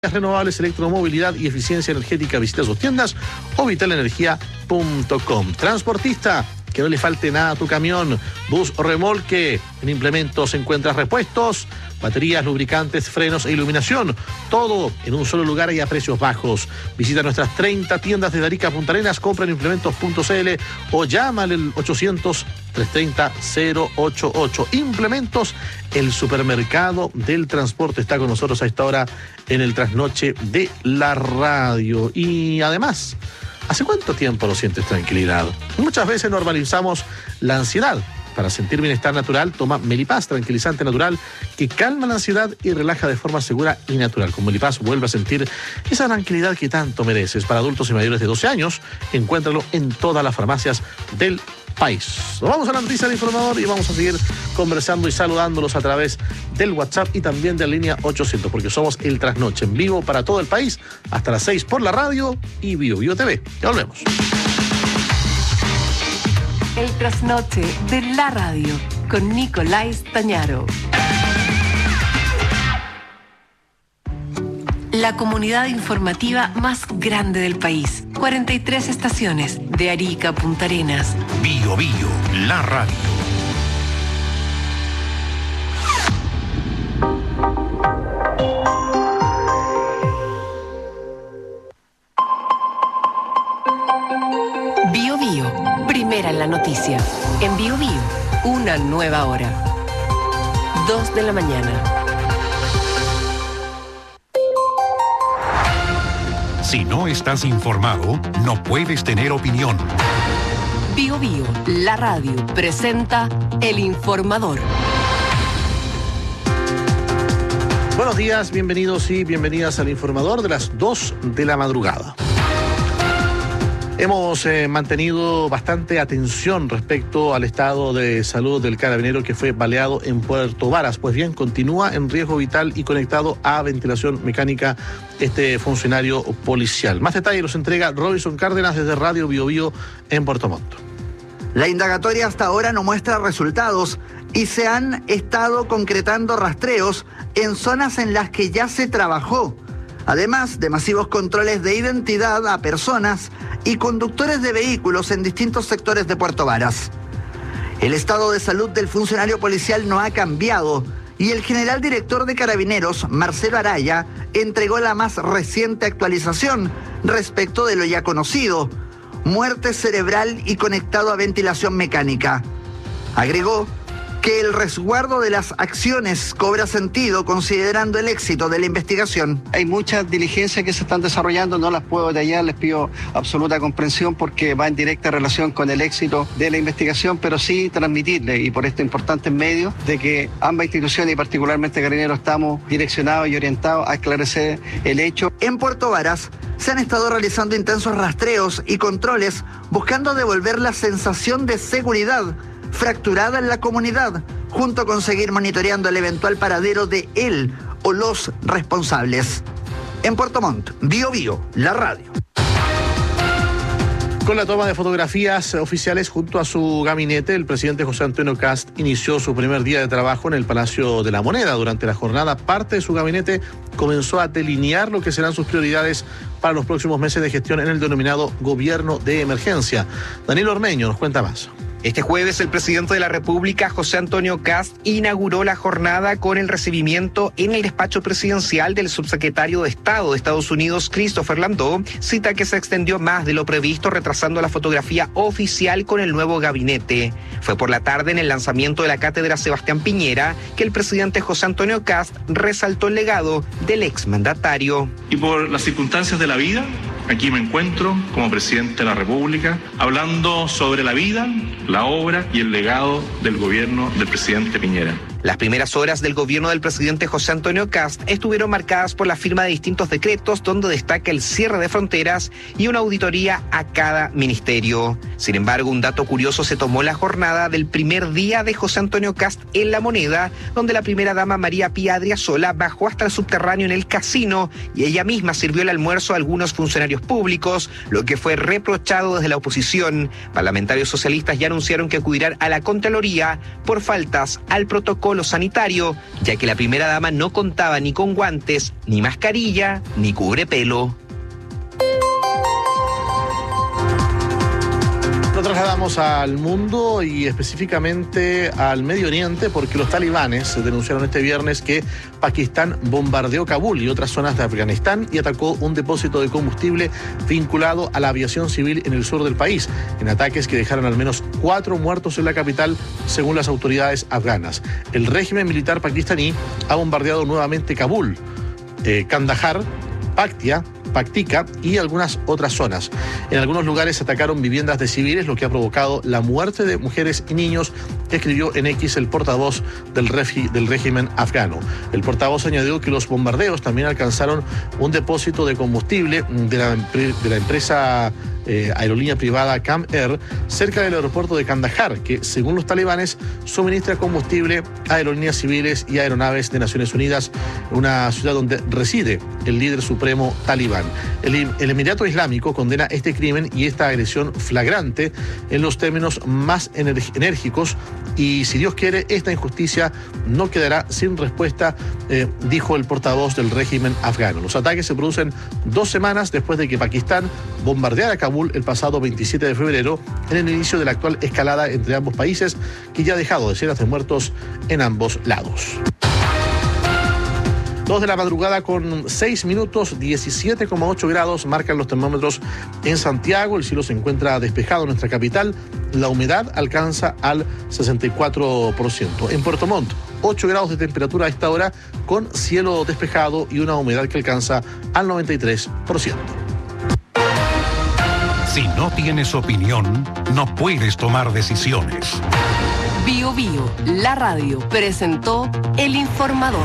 renovables, electromovilidad y eficiencia energética. Visita sus tiendas o vitalenergia.com. Transportista, que no le falte nada a tu camión, bus o remolque. En Implementos encuentras repuestos, baterías, lubricantes, frenos e iluminación. Todo en un solo lugar y a precios bajos. Visita nuestras 30 tiendas de Arica a Punta Arenas, compra en implementos.cl o llama al 800-330-088. Implementos, el supermercado del transporte, está con nosotros a esta hora en el trasnoche de la radio. Y además, ¿hace cuánto tiempo no sientes tranquilidad? Muchas veces normalizamos la ansiedad. Para sentir bienestar natural, toma Melipaz, tranquilizante natural que calma la ansiedad y relaja de forma segura y natural. Con Melipaz vuelve a sentir esa tranquilidad que tanto mereces. Para adultos y mayores de 12 años, encuéntralo en todas las farmacias del país. Nos vamos a la noticia del informador y vamos a seguir conversando y saludándolos a través del WhatsApp y también de la línea 800, porque somos el Trasnoche en vivo para todo el país hasta las 6 por la radio y Bio TV. Ya volvemos. El Trasnoche de la radio con Nicolás Tañaro. La comunidad informativa más grande del país. 43 estaciones de Arica a Punta Arenas. Bio, la radio. Bio, primera en la noticia. En Bio, una nueva hora. 2 de la mañana. Si no estás informado, no puedes tener opinión. Bio, la radio presenta El Informador. Buenos días, bienvenidos y bienvenidas al Informador de las 2 de la madrugada. Hemos mantenido bastante atención respecto al estado de salud del carabinero que fue baleado en Puerto Varas. Pues bien, continúa en riesgo vital y conectado a ventilación mecánica este funcionario policial. Más detalles los entrega Robinson Cárdenas desde Radio Bio en Puerto Montt. La indagatoria hasta ahora no muestra resultados y se han estado concretando rastreos en zonas en las que ya se trabajó, además de masivos controles de identidad a personas y conductores de vehículos en distintos sectores de Puerto Varas. El estado de salud del funcionario policial no ha cambiado y el general director de Carabineros, Marcelo Araya, entregó la más reciente actualización respecto de lo ya conocido: muerte cerebral y conectado a ventilación mecánica. Agregó que el resguardo de las acciones cobra sentido considerando el éxito de la investigación. Hay muchas diligencias que se están desarrollando, no las puedo detallar, les pido absoluta comprensión porque va en directa relación con el éxito de la investigación, pero sí transmitirle, y por estos importantes medios, de que ambas instituciones y particularmente Carabineros estamos direccionados y orientados a esclarecer el hecho. En Puerto Varas se han estado realizando intensos rastreos y controles buscando devolver la sensación de seguridad fracturada en la comunidad, junto con seguir monitoreando el eventual paradero de él o los responsables. En Puerto Montt, Bio, la radio. Con la toma de fotografías oficiales junto a su gabinete, el presidente José Antonio Kast inició su primer día de trabajo en el Palacio de la Moneda. Durante la jornada, parte de su gabinete comenzó a delinear lo que serán sus prioridades para los próximos meses de gestión en el denominado gobierno de emergencia. Daniel Ormeño nos cuenta más. Este jueves, el presidente de la República, José Antonio Kast, inauguró la jornada con el recibimiento en el despacho presidencial del subsecretario de Estado de Estados Unidos, Christopher Landau, cita que se extendió más de lo previsto, retrasando la fotografía oficial con el nuevo gabinete. Fue por la tarde, en el lanzamiento de la cátedra Sebastián Piñera, que el presidente José Antonio Kast resaltó el legado del exmandatario. Y por las circunstancias de la vida, aquí me encuentro como presidente de la República, hablando sobre la vida, la obra y el legado del gobierno del presidente Piñera. Las primeras horas del gobierno del presidente José Antonio Kast estuvieron marcadas por la firma de distintos decretos, donde destaca el cierre de fronteras y una auditoría a cada ministerio. Sin embargo, un dato curioso se tomó la jornada del primer día de José Antonio Kast en La Moneda, donde la primera dama María Pía Adriasola bajó hasta el subterráneo en el casino y ella misma sirvió el almuerzo a algunos funcionarios públicos, lo que fue reprochado desde la oposición. Parlamentarios socialistas ya anunciaron que acudirán a la Contraloría por faltas al protocolo protocolo sanitario, ya que la primera dama no contaba ni con guantes, ni mascarilla, ni cubrepelo. Nos trasladamos al mundo y específicamente al Medio Oriente, porque los talibanes denunciaron este viernes que Pakistán bombardeó Kabul y otras zonas de Afganistán y atacó un depósito de combustible vinculado a la aviación civil en el sur del país, en ataques que dejaron al menos 4 muertos en la capital, según las autoridades afganas. El régimen militar pakistaní ha bombardeado nuevamente Kabul, Kandahar, Paktika y algunas otras zonas. En algunos lugares atacaron viviendas de civiles, lo que ha provocado la muerte de mujeres y niños, escribió en X el portavoz del régimen afgano. El portavoz añadió que los bombardeos también alcanzaron un depósito de combustible de la empresa aerolínea privada Kam Air cerca del aeropuerto de Kandahar, que según los talibanes suministra combustible a aerolíneas civiles y aeronaves de Naciones Unidas, una ciudad donde reside el líder supremo talibán. El Emirato Islámico condena este crimen y esta agresión flagrante en los términos más enérgicos y, si Dios quiere, esta injusticia no quedará sin respuesta, dijo el portavoz del régimen afgano. Los ataques se producen 2 semanas después de que Pakistán bombardeara Kabul el pasado 27 de febrero, en el inicio de la actual escalada entre ambos países, que ya ha dejado decenas de muertos en ambos lados. 2 de la madrugada con 6 minutos, 17,8 grados marcan los termómetros en Santiago. El cielo se encuentra despejado en nuestra capital. La humedad alcanza al 64%. En Puerto Montt, 8 grados de temperatura a esta hora, con cielo despejado y una humedad que alcanza al 93%. Si no tienes opinión, no puedes tomar decisiones. Bio Bio, la radio, presentó El Informador.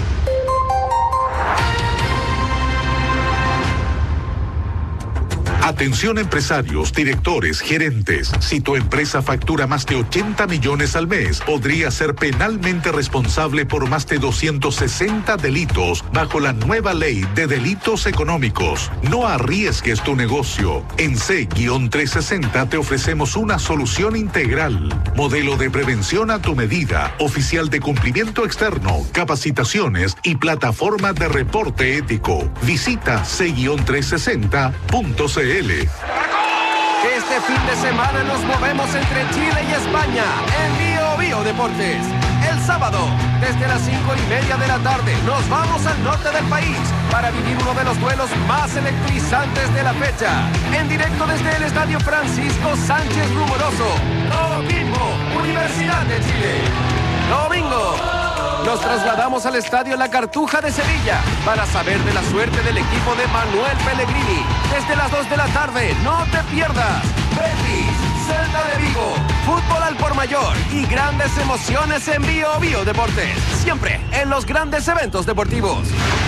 Atención empresarios, directores, gerentes. Si tu empresa factura más de 80 millones al mes, podría ser penalmente responsable por más de 260 delitos bajo la nueva ley de delitos económicos. No arriesgues tu negocio. En C-360 te ofrecemos una solución integral. Modelo de prevención a tu medida, oficial de cumplimiento externo, capacitaciones y plataforma de reporte ético. Visita C-360.cl. Este fin de semana nos movemos entre Chile y España en Bio Bio Deportes. El sábado, desde las 5:30 de la tarde, nos vamos al norte del país para vivir uno de los duelos más electrizantes de la fecha. En directo desde el Estadio Francisco Sánchez Rumoroso. Domingo, Universidad de Chile. Domingo, nos trasladamos al Estadio La Cartuja de Sevilla para saber de la suerte del equipo de Manuel Pellegrini. Desde las 2 de la tarde, no te pierdas. Betis, Celta de Vigo, fútbol al por mayor y grandes emociones en Bio Bio Deportes. Siempre en los grandes eventos deportivos.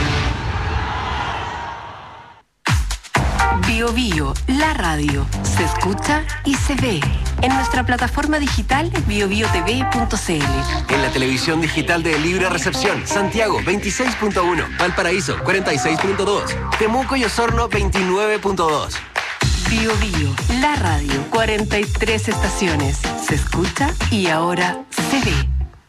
Bio Bio, la radio, se escucha y se ve. En nuestra plataforma digital biobiotv.cl. En la televisión digital de Libre Recepción, Santiago 26.1, Valparaíso 46.2, Temuco y Osorno 29.2. Bio Bio, la radio, 43 estaciones. Se escucha y ahora se ve.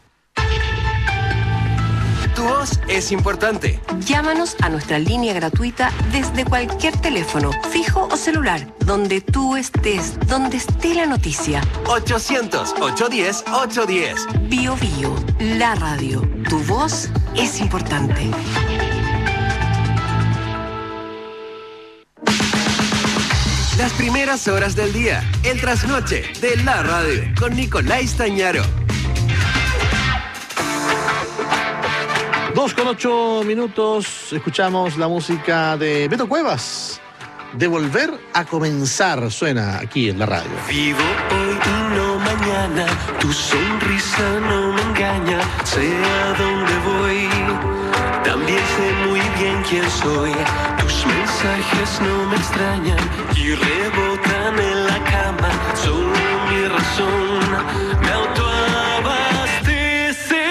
Tu voz es importante. Llámanos a nuestra línea gratuita desde cualquier teléfono, fijo o celular, donde tú estés, donde esté la noticia. 800-810-810. Bio Bio, la radio. Tu voz es importante. Las primeras horas del día, el trasnoche de la radio, con Nicolás Tañaro. 2:08, escuchamos la música de Beto Cuevas, de Volver a Comenzar, suena aquí en la radio. Vivo hoy y no mañana, tu sonrisa no me engaña, sé a dónde voy, también sé muy bien quién soy, tus mensajes no me extrañan y rebotan en la cama, son mi razón, me autoabastece.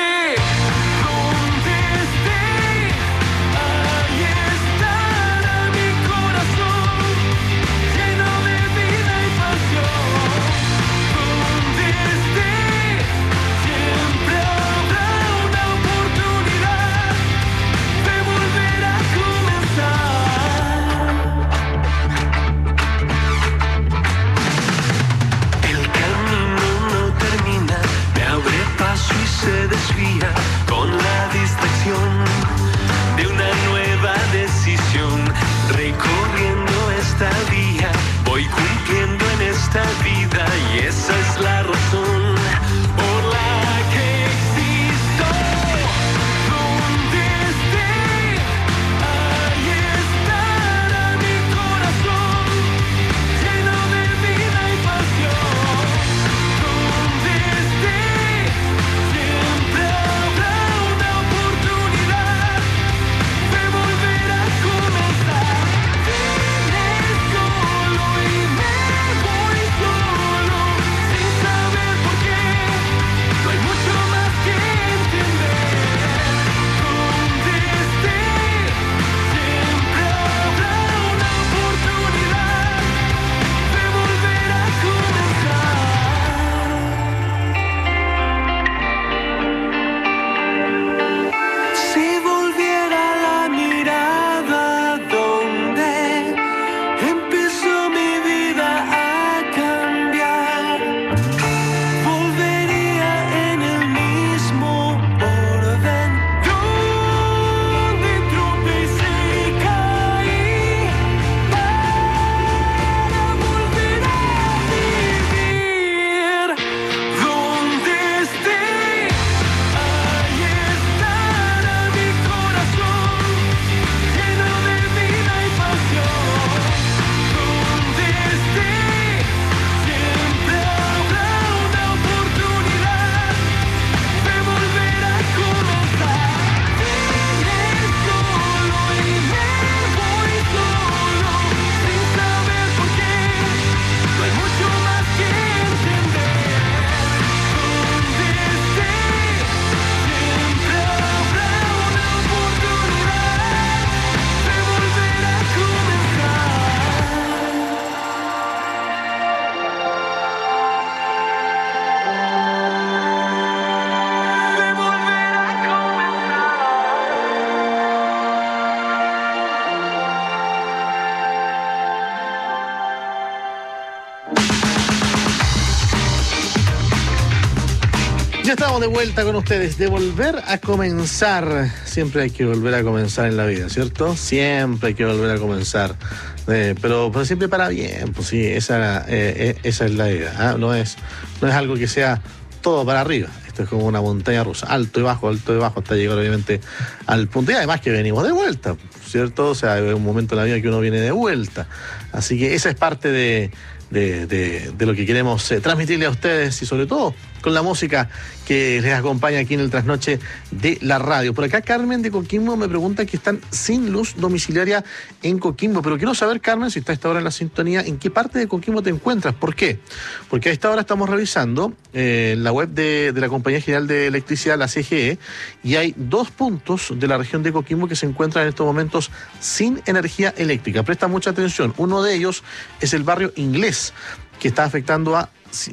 Ya estamos de vuelta con ustedes, de volver a comenzar. Siempre hay que volver a comenzar en la vida, ¿cierto? Siempre hay que volver a comenzar. Pero siempre para bien, pues sí, esa es la idea. No es algo que sea todo para arriba. Esto es como una montaña rusa, alto y bajo, hasta llegar obviamente al punto. Y además que venimos de vuelta, ¿cierto? O sea, hay un momento en la vida que uno viene de vuelta. Así que esa es parte de lo que queremos transmitirle a ustedes y sobre todo con la música que les acompaña aquí en el Trasnoche de la Radio. Por acá Carmen de Coquimbo me pregunta que están sin luz domiciliaria en Coquimbo, pero quiero saber, Carmen, si está a esta hora en la sintonía, ¿en qué parte de Coquimbo te encuentras? ¿Por qué? Porque a esta hora estamos revisando la web de la Compañía General de Electricidad, la CGE, y hay 2 puntos de la región de Coquimbo que se encuentran en estos momentos sin energía eléctrica. Presta mucha atención. Uno de ellos es el barrio Inglés, que está afectando a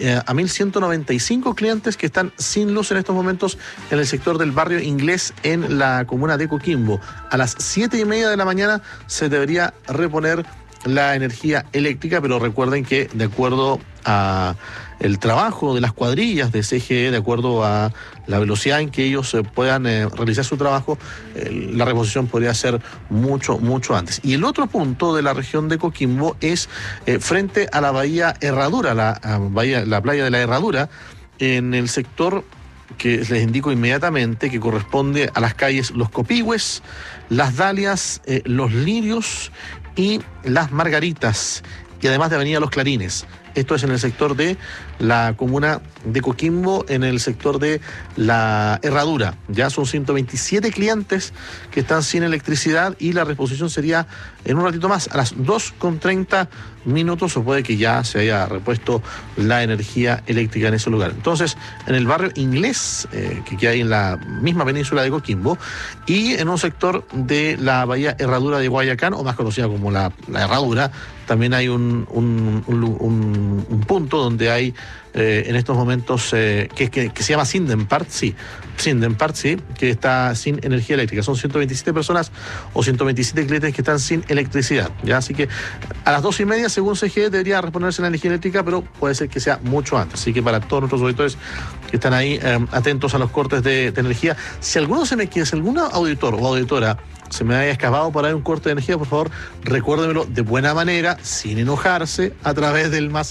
1.195 clientes que están sin luz en estos momentos en el sector del barrio Inglés en la comuna de Coquimbo. A las 7:30 de la mañana se debería reponer la energía eléctrica, pero recuerden que de acuerdo a el trabajo de las cuadrillas de CGE, de acuerdo a la velocidad en que ellos puedan realizar su trabajo, la reposición podría ser mucho antes. Y el otro punto de la región de Coquimbo es frente a la bahía Herradura, la playa de la Herradura, en el sector que les indico inmediatamente, que corresponde a las calles Los Copihue, Las Dalias, Los Lirios y Las Margaritas, y además de Avenida Los Clarines. Esto es en el sector de la comuna de Coquimbo, en el sector de la Herradura. Ya son 127 clientes que están sin electricidad y la reposición sería en un ratito más, a las 2:30 minutos, o puede que ya se haya repuesto la energía eléctrica en ese lugar. Entonces, en el barrio Inglés, que hay en la misma península de Coquimbo, y en un sector de la bahía Herradura de Guayacán, o más conocida como la Herradura, también hay un punto donde hay en estos momentos que se llama Sindenpart, que está sin energía eléctrica. Son 127 personas o 127 clientes que están sin electricidad, ¿ya? Así que a las 2:30, según CGE, debería reponerse la energía eléctrica, pero puede ser que sea mucho antes. Así que para todos nuestros auditores que están ahí atentos a los cortes de energía, si algún auditor o auditora se me haya escapado por ahí un corte de energía, por favor, recuérdemelo de buena manera, sin enojarse, a través del más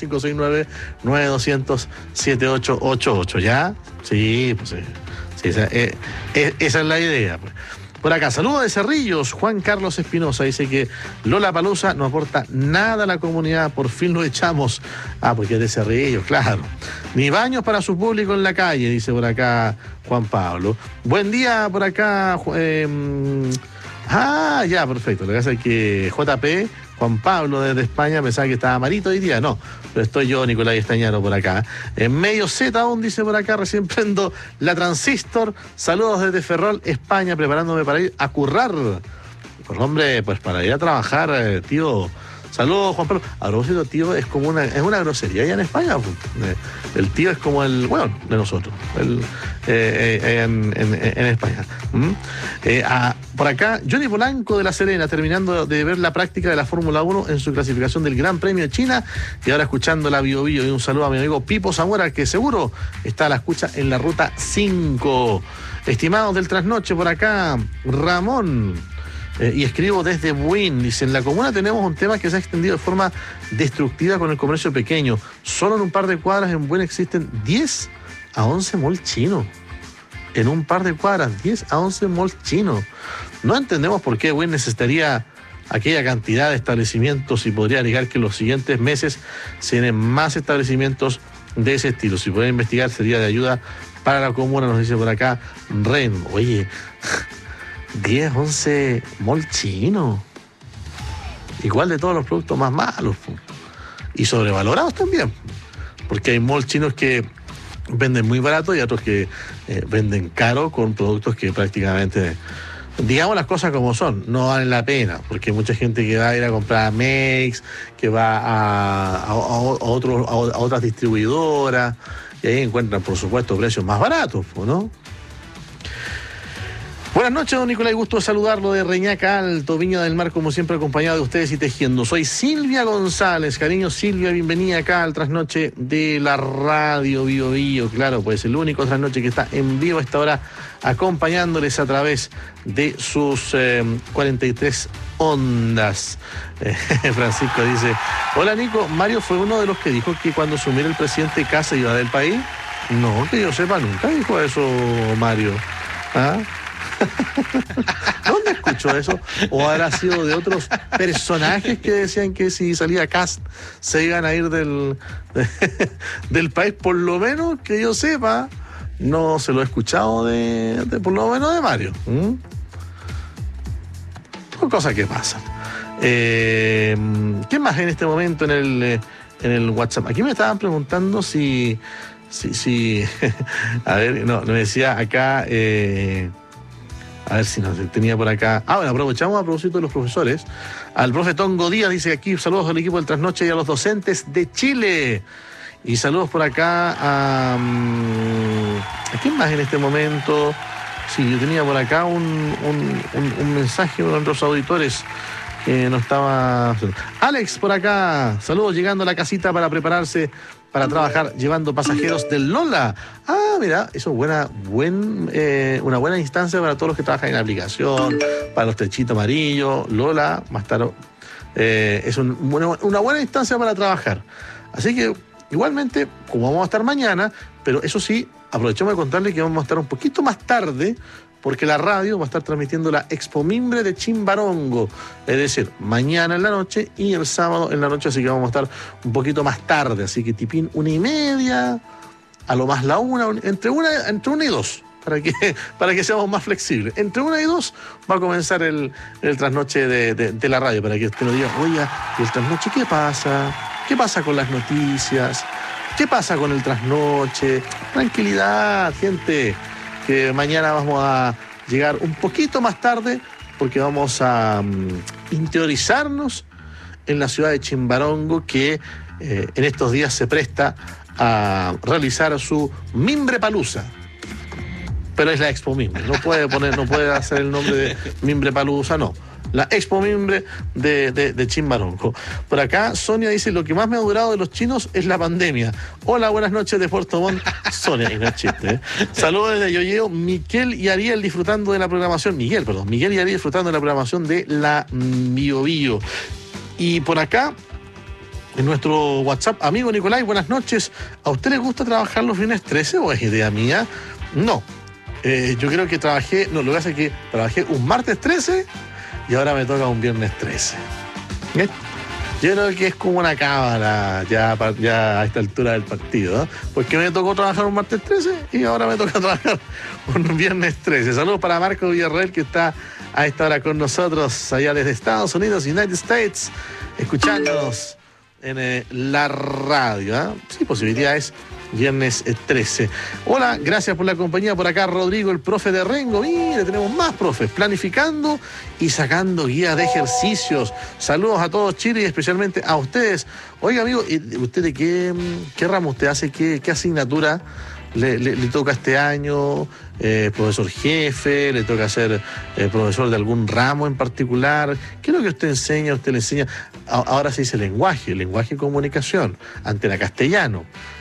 569-9200-7888, ¿ya? Sí, pues sí, esa es la idea, pues. Por acá, saludos de Cerrillos, Juan Carlos Espinosa, dice que Lollapalooza no aporta nada a la comunidad, por fin lo echamos. Porque es de Cerrillos, claro. Ni baños para su público en la calle, dice por acá Juan Pablo. Buen día por acá, ya, perfecto. Lo que pasa es que JP, Juan Pablo desde España, pensaba que estaba malito hoy día. No, pero estoy yo, Nicolás Estañaro, por acá. En medio Z aún, dice por acá, recién prendo la transistor. Saludos desde Ferrol, España, preparándome para ir a currar. Pues hombre, pues para ir a trabajar, tío. Saludos, Juan Pablo. A propósito, tío, es una grosería allá en España. El tío es como el hueón de nosotros, en España. Por acá, Johnny Polanco de La Serena, terminando de ver la práctica de la Fórmula 1 en su clasificación del Gran Premio de China, y ahora escuchando la Bio Bio. Y un saludo a mi amigo Pipo Zamora, que seguro está a la escucha en la ruta 5. Estimados del Trasnoche, por acá, Ramón. Y escribo desde Buin, dice: en la comuna tenemos un tema que se ha extendido de forma destructiva con el comercio pequeño. Solo en un par de cuadras en Buin existen 10 a 11 malls chinos. En un par de cuadras, 10 a 11 malls chinos. No entendemos por qué Buin necesitaría aquella cantidad de establecimientos, y podría alegar que en los siguientes meses se vienen más establecimientos de ese estilo. Si pueden investigar, sería de ayuda para la comuna, nos dice por acá Ren. Oye, 10, 11 mall chino. Igual de todos los productos más malos. Y sobrevalorados también. Porque hay mall chinos que venden muy barato y otros que venden caro con productos que prácticamente, digamos las cosas como son, no valen la pena. Porque hay mucha gente que va a ir a comprar a Mex, que va a otras distribuidoras, y ahí encuentran, por supuesto, precios más baratos, ¿no? Buenas noches, don Nicolás, gusto de saludarlo de Reñaca Alto, Viña del Mar, como siempre acompañado de ustedes y tejiendo. Soy Silvia González, cariño Silvia, bienvenida acá al trasnoche de la radio Bio Bio, claro, pues el único trasnoche que está en vivo a esta hora, acompañándoles a través de sus 43 ondas. Francisco dice, hola Nico, Mario fue uno de los que dijo que cuando asumiera el presidente Kast iba del país. No, que yo sepa, nunca dijo eso Mario. ¿Ah? ¿Dónde escuchó eso? ¿O habrá sido de otros personajes que decían que si salía Kast se iban a ir del país? Por lo menos que yo sepa, no se lo he escuchado de por lo menos de Mario. Son cosas que pasan. ¿Qué más en este momento en el WhatsApp? Aquí me estaban preguntando si a ver, no, me decía acá, a ver si nos tenía por acá. Bueno, aprovechamos a propósito de los profesores. Al profe Tongo Díaz dice aquí, saludos al equipo del Trasnoche y a los docentes de Chile. Y saludos por acá a ¿quién más en este momento? Sí, yo tenía por acá un mensaje de nuestros auditores que no estaba... Alex por acá, saludos llegando a la casita para prepararse para trabajar llevando pasajeros del Lola. Mira, eso es una buena instancia para todos los que trabajan en la aplicación, para los techitos amarillos. Lola va a estar, es una buena instancia para trabajar. Así que, igualmente, como vamos a estar mañana, pero eso sí, aprovechamos de contarles que vamos a estar un poquito más tarde, porque la radio va a estar transmitiendo la Expo Mimbre de Chimbarongo, es decir, mañana en la noche y el sábado en la noche, así que vamos a estar un poquito más tarde, así que tipín 1:30, a lo más la 1, entre una y 2, para que seamos más flexibles. Entre 1 y 2 va a comenzar el trasnoche de la radio, para que usted nos diga, oye, ¿y el trasnoche qué pasa? ¿Qué pasa con las noticias? ¿Qué pasa con el trasnoche? Tranquilidad, gente, que mañana vamos a llegar un poquito más tarde porque vamos a interiorizarnos en la ciudad de Chimbarongo, que en estos días se presta a realizar su Mimbre Palusa. Pero es la Expo Mimbre, no puede hacer el nombre de Mimbre Palusa, no. La Expo Mimbre de Chimbarongo. Por acá, Sonia dice, lo que más me ha durado de los chinos es la pandemia. Hola, buenas noches de Puerto Montt. Sonia, y no es chiste, Saludos desde Yoyeo, Miguel y Ariel disfrutando de la programación. Miguel y Ariel disfrutando de la programación de la Bio Bio. Y por acá, en nuestro WhatsApp, amigo Nicolás, buenas noches. ¿A usted le gusta trabajar los viernes 13 o es idea mía? No. Yo creo que lo que pasa es que trabajé un martes 13 y ahora me toca un viernes 13. Yo creo que es como una cábala ya a esta altura del partido, porque me tocó trabajar un martes 13 y ahora me toca trabajar un viernes 13. Saludos para Marco Villarreal, que está a esta hora con nosotros allá desde Estados Unidos, United States, escuchándonos en la radio. Sí, posibilidades. Viernes 13. Hola, gracias por la compañía. Por acá Rodrigo, el profe de Rengo. Mire, tenemos más profes planificando y sacando guías de ejercicios. Saludos a todos Chile y especialmente a ustedes. Oiga, amigo, ¿usted de qué ramo usted hace? ¿Qué asignatura le toca este año? ¿Profesor jefe? ¿Le toca ser profesor de algún ramo en particular? ¿Qué es lo que usted enseña? ¿Usted le enseña? Ahora se dice lenguaje y comunicación. Antes era castellano.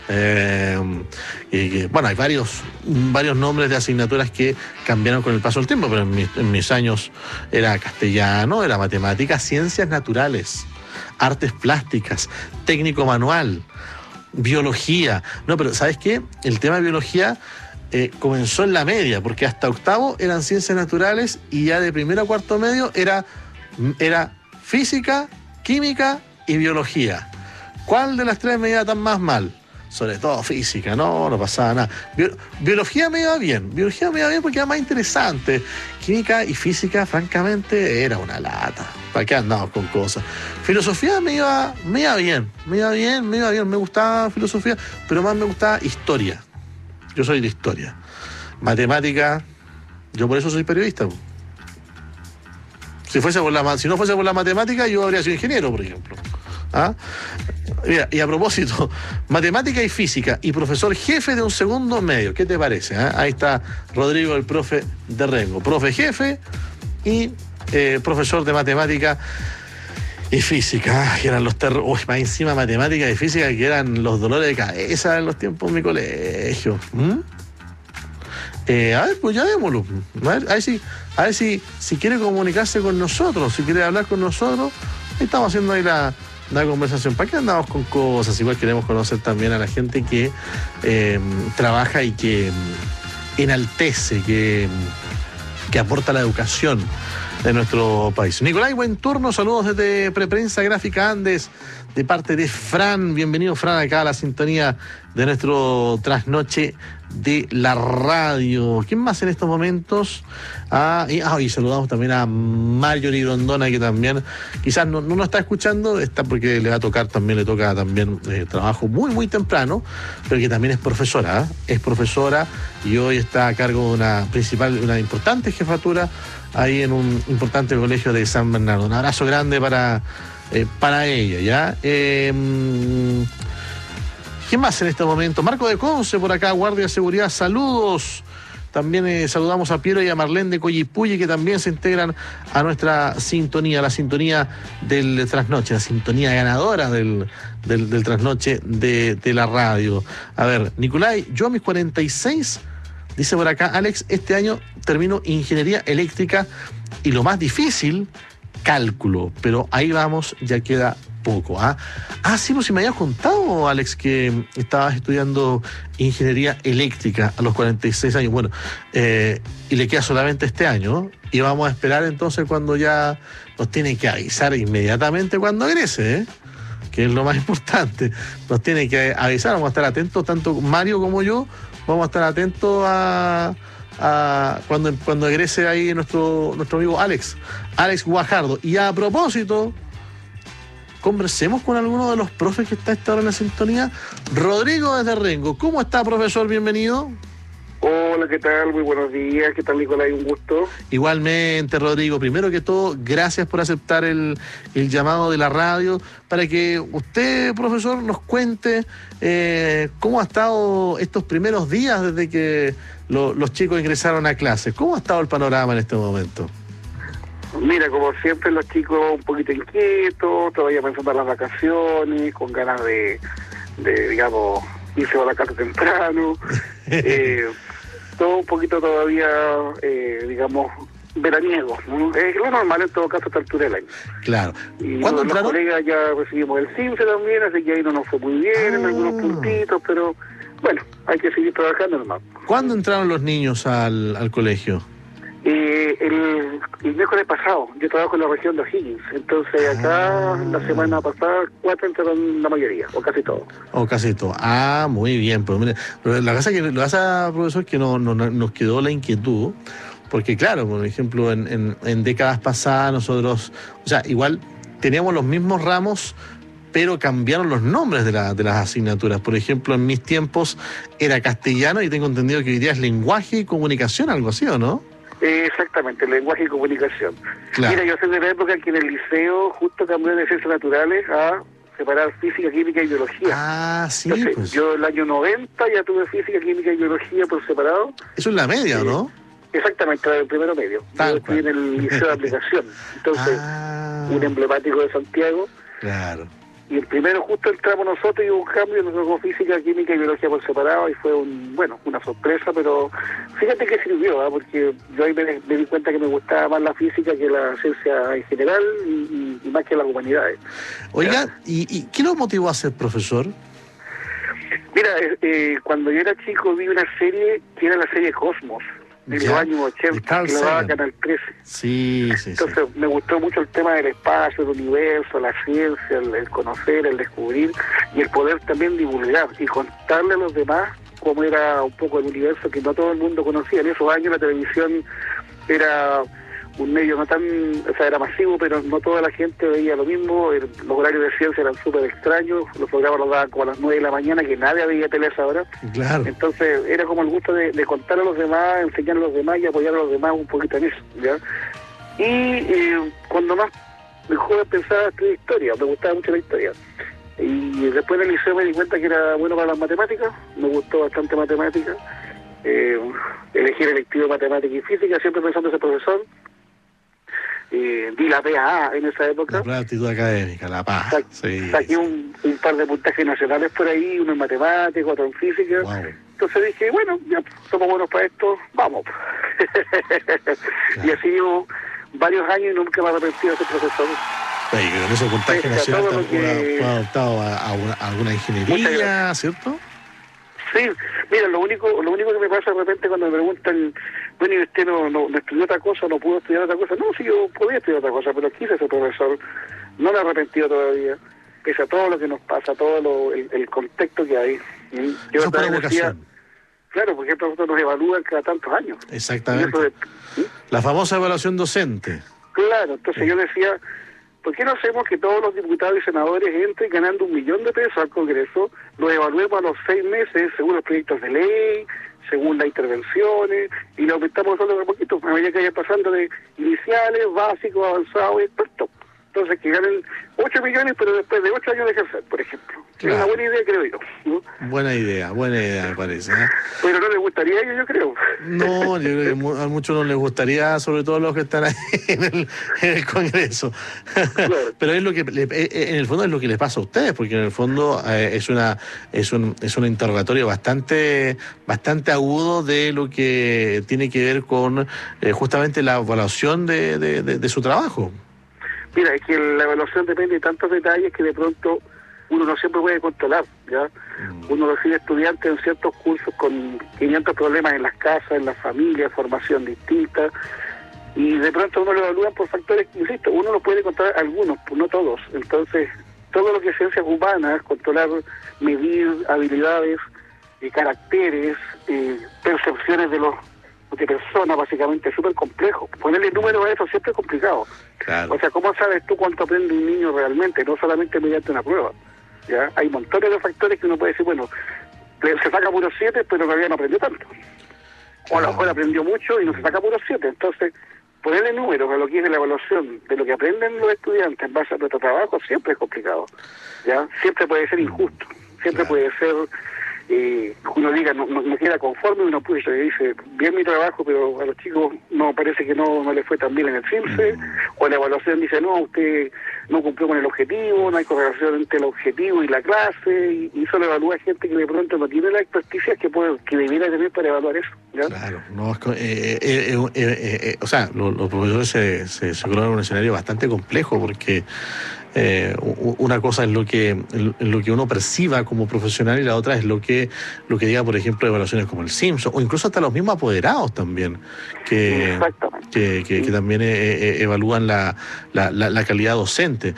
Bueno, hay varios nombres de asignaturas que cambiaron con el paso del tiempo, pero en mis años era castellano, era matemáticas, ciencias naturales, artes plásticas, técnico manual, biología. No, pero ¿sabes qué? El tema de biología comenzó en la media, porque hasta octavo eran ciencias naturales y ya de primero a cuarto medio era física, química y biología. ¿Cuál de las tres me iba tan más mal? Sobre todo física, no pasaba nada. Biología me iba bien porque era más interesante. Química y física, francamente, era una lata. ¿Para qué andamos con cosas? Filosofía me iba bien. Me gustaba filosofía, pero más me gustaba historia. Yo soy de historia. Matemática, yo por eso soy periodista. Si no fuese por la matemática, yo habría sido ingeniero, por ejemplo. Mira, y a propósito, matemática y física y profesor jefe de un segundo medio. ¿Qué te parece? Ahí está Rodrigo, el profe de Rengo. Profe jefe y profesor de matemática y física, que eran los más encima matemática y física, que eran los dolores de cabeza en los tiempos de mi colegio. A ver, pues ya démoslo. A ver si quiere comunicarse con nosotros, si quiere hablar con nosotros. Ahí estamos haciendo ahí la conversación. ¿Para qué andamos con cosas? Igual queremos conocer también a la gente que trabaja y que enaltece, que aporta la educación de nuestro país. Nicolai, buen turno, saludos desde Preprensa Gráfica Andes, de parte de Fran. Bienvenido, Fran, acá a la sintonía de nuestro trasnoche de la radio. ¿Quién más en estos momentos? Y saludamos también a Marjorie Grondona, que también quizás no nos está escuchando, está porque le toca también trabajo muy, muy temprano, pero que también es profesora, y hoy está a cargo de una importante jefatura ahí en un importante colegio de San Bernardo. Un abrazo grande para ella, ¿ya? ¿Quién más en este momento? Marco de Conce por acá, guardia de seguridad, saludos. También saludamos a Piero y a Marlene de Coyipulli, que también se integran a nuestra sintonía, la sintonía del trasnoche, la sintonía ganadora del trasnoche de la radio. A ver, Nicolai, yo a mis 46, dice por acá Alex, este año termino ingeniería eléctrica y lo más difícil, cálculo, pero ahí vamos, ya queda poco. Sí, pues si me habías contado, Alex, que estabas estudiando ingeniería eléctrica a los 46 años. Bueno, y le queda solamente este año, y vamos a esperar entonces cuando ya nos tiene que avisar inmediatamente cuando egrese, que es lo más importante. Nos tiene que avisar, vamos a estar atentos, tanto Mario como yo, vamos a estar atentos a cuando egrese ahí nuestro amigo Alex Guajardo. Y a propósito, conversemos con alguno de los profes que está a esta hora en la sintonía. Rodrigo desde Rengo. ¿Cómo está, profesor? Bienvenido. Hola, ¿qué tal? Muy buenos días. ¿Qué tal, Nicolai? Un gusto. Igualmente, Rodrigo. Primero que todo, gracias por aceptar el llamado de la radio para que usted, profesor, nos cuente cómo ha estado estos primeros días desde que los chicos ingresaron a clases. ¿Cómo ha estado el panorama en este momento? Mira, como siempre, los chicos un poquito inquietos, todavía pensando en las vacaciones, con ganas de digamos, irse a la casa temprano. Todo un poquito todavía, digamos, veraniego, ¿no? Es lo normal en todo caso a esta altura del año. Claro. Y los colegas ya recibimos el CINCE también, así que ahí no nos fue muy bien en algunos puntitos, pero bueno, hay que seguir trabajando normal. ¿Cuándo entraron los niños al colegio? El miércoles pasado. Yo trabajo en la región de O'Higgins, entonces acá la semana pasada 4 entraron la mayoría, o casi todo. Muy bien, pero mire, la cosa, profesor, que nos quedó la inquietud, porque claro, por ejemplo, en décadas pasadas nosotros, o sea, igual teníamos los mismos ramos, pero cambiaron los nombres de las asignaturas. Por ejemplo, en mis tiempos era castellano y tengo entendido que hoy día es lenguaje y comunicación, algo así, ¿o no? Exactamente, lenguaje y comunicación. Claro. Mira, yo soy de la época que en el liceo justo cambié de ciencias naturales a separar física, química y biología. Sí. Entonces, pues yo el año 90 ya tuve física, química y biología por separado. Eso es la media, ¿no? Exactamente, el primero medio. Yo estoy en el liceo de aplicación. Entonces, un emblemático de Santiago. Claro. Y el primero justo entramos nosotros y hubo un cambio, nos tocó física, química y biología por separado y fue una sorpresa, pero fíjate que sirvió, porque yo ahí me di cuenta que me gustaba más la física que la ciencia en general y más que las humanidades. Oiga, ¿y qué lo motivó a ser profesor? Mira, cuando yo era chico vi una serie que era la serie Cosmos, en los años 80, que lo daba Canal 13. Sí. Entonces me gustó mucho el tema del espacio, del universo, la ciencia, el conocer, el descubrir y el poder también divulgar y contarle a los demás cómo era un poco el universo que no todo el mundo conocía. En esos años la televisión era un medio no tan, o sea, era masivo, pero no toda la gente veía lo mismo. Los horarios de ciencia eran súper extraños, los programas los daban como a las 9 de la mañana, que nadie veía tele a esa hora. Claro. Entonces era como el gusto de contar a los demás, enseñar a los demás y apoyar a los demás un poquito en eso, ¿ya? Y cuando más de joven pensaba escribir historia, me gustaba mucho la historia. Y Y después en el liceo me di cuenta que era bueno para las matemáticas, me gustó bastante matemáticas. Elegí el electivo de matemática y física, siempre pensando en ese profesor. Di la PAA en esa época. La prueba de aptitud académica, la PAA. Saqué un par de puntajes nacionales por ahí, uno en matemáticas, otro en física. Wow. Entonces dije, bueno, ya somos buenos para esto, vamos. Y así llevo varios años y nunca me he arrepentido de ese profesor. Oye, con ese puntaje nacional fue adoptado a alguna ingeniería, ¿cierto? Sí, mira, lo único que me pasa de repente cuando me preguntan, bueno, y usted no estudió otra cosa, no pudo estudiar otra cosa. No, sí, yo podía estudiar otra cosa, pero quise ser profesor. No me he arrepentido todavía, pese a todo lo que nos pasa, todo el contexto que hay. Yo eso también decía, claro, porque nosotros nos evalúan cada tantos años. Exactamente. La famosa evaluación docente. Claro, entonces yo decía, ¿por qué no hacemos que todos los diputados y senadores entren ganando $1 millón al Congreso, los evaluemos a los 6 meses según los proyectos de ley, según las intervenciones, y le aumentamos solo de poquito, a medida que vaya pasando de iniciales, básicos, avanzados y expertos? Entonces que ganen 8 millones, pero después de 8 años de ejercer, por ejemplo. Claro. Es una buena idea, creo yo, ¿no? Buena idea, me parece. Pero no les gustaría a ellos, yo creo. No, yo creo que a muchos no les gustaría, sobre todo los que están ahí en el Congreso. Claro. Pero es lo que en el fondo es lo que les pasa a ustedes, porque en el fondo es un interrogatorio bastante agudo de lo que tiene que ver con justamente la evaluación de su trabajo. Mira, es que la evaluación depende de tantos detalles que de pronto uno no siempre puede controlar, ¿ya? Uno recibe estudiantes en ciertos cursos con 500 problemas en las casas, en las familias, formación distinta, y de pronto uno lo evalúa por factores que, insisto, uno lo puede controlar algunos, pues no todos. Entonces, todo lo que es ciencias humanas, controlar, medir habilidades, caracteres, percepciones de personas, básicamente, es súper complejo. Ponerle números a eso siempre es complicado. Claro. O sea, ¿cómo sabes tú cuánto aprende un niño realmente? No solamente mediante una prueba. ¿Ya? Hay montones de factores que uno puede decir, bueno, se saca puros 7, pero en realidad no aprendió tanto. O a lo mejor aprendió mucho y no se saca puros 7. Entonces, ponerle números a lo que es la evaluación de lo que aprenden los estudiantes en base a nuestro trabajo siempre es complicado. ¿Ya? Siempre puede ser injusto. Siempre puede ser... uno diga, no queda conforme, uno puede dice, bien mi trabajo, pero a los chicos parece que no les fue tan bien en el CIMSE, o la evaluación dice, no, usted no cumplió con el objetivo, no hay correlación entre el objetivo y la clase, y eso lo evalúa gente que de pronto no tiene la experticia que debiera tener para evaluar eso, ¿ya? Claro, no, o sea, los profesores se colocan en un escenario bastante complejo, porque una cosa es lo que uno perciba como profesional y la otra es lo que diga, por ejemplo, evaluaciones como el Simpson o incluso hasta los mismos apoderados también que también evalúan la calidad docente.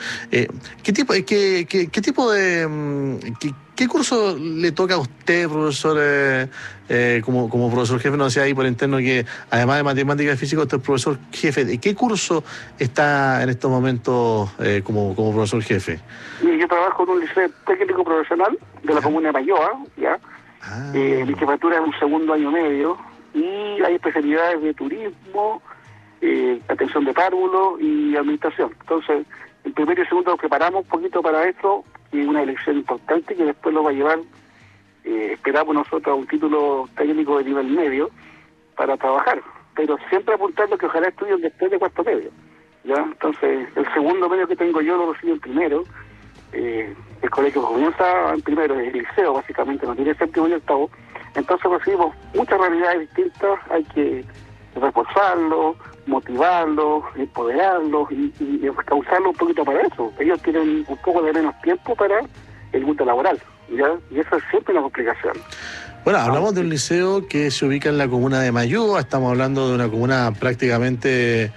¿Qué curso le toca a usted, profesor, como profesor jefe? No decía ahí por interno que además de matemáticas y física usted es profesor jefe. ¿De qué curso está en estos momentos como profesor jefe? Yo trabajo en un liceo técnico profesional de la comuna de Mayoa, ¿ya? Mi jefatura es un 2.º año medio y hay especialidades de turismo, atención de párvulos y administración. Entonces, en primero y segundo nos preparamos un poquito para esto, y una elección importante que después lo va a llevar, esperamos nosotros, a un título técnico de nivel medio para trabajar, pero siempre apuntando que ojalá estudien después de 4º medio, ¿ya? Entonces, el 2.º medio que tengo yo lo recibo en primero, el colegio comienza en primero, es el liceo básicamente, no tiene 7º y 8º, entonces recibimos muchas realidades distintas, hay que reforzarlos, motivarlos, empoderarlos y causarlos un poquito para eso. Ellos tienen un poco de menos tiempo para el mundo laboral, ¿ya? Y eso es siempre una complicación. Bueno, hablamos de un liceo que se ubica en la comuna de Mayoa, estamos hablando de una comuna prácticamente